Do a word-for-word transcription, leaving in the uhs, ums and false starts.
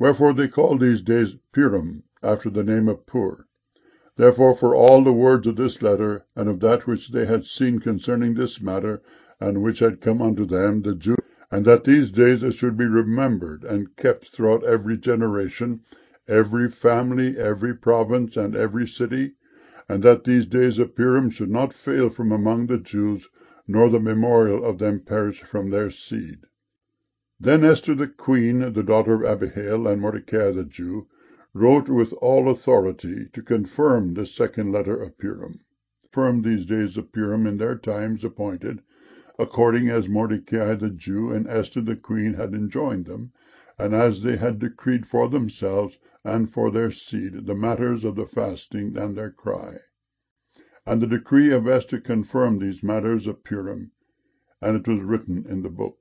Wherefore they call these days Purim, after the name of Pur. Therefore for all the words of this letter, and of that which they had seen concerning this matter, and which had come unto them, the Jews, and that these days should be remembered and kept throughout every generation, every family, every province, and every city, and that these days of Purim should not fail from among the Jews, nor the memorial of them perish from their seed. Then Esther the queen, the daughter of Abihail, and Mordecai the Jew, wrote with all authority to confirm this second letter of Purim. Confirmed these days of Purim in their times appointed, according as Mordecai the Jew and Esther the queen had enjoined them, and as they had decreed for themselves and for their seed the matters of the fasting and their cry. And the decree of Esther confirmed these matters of Purim, and it was written in the book.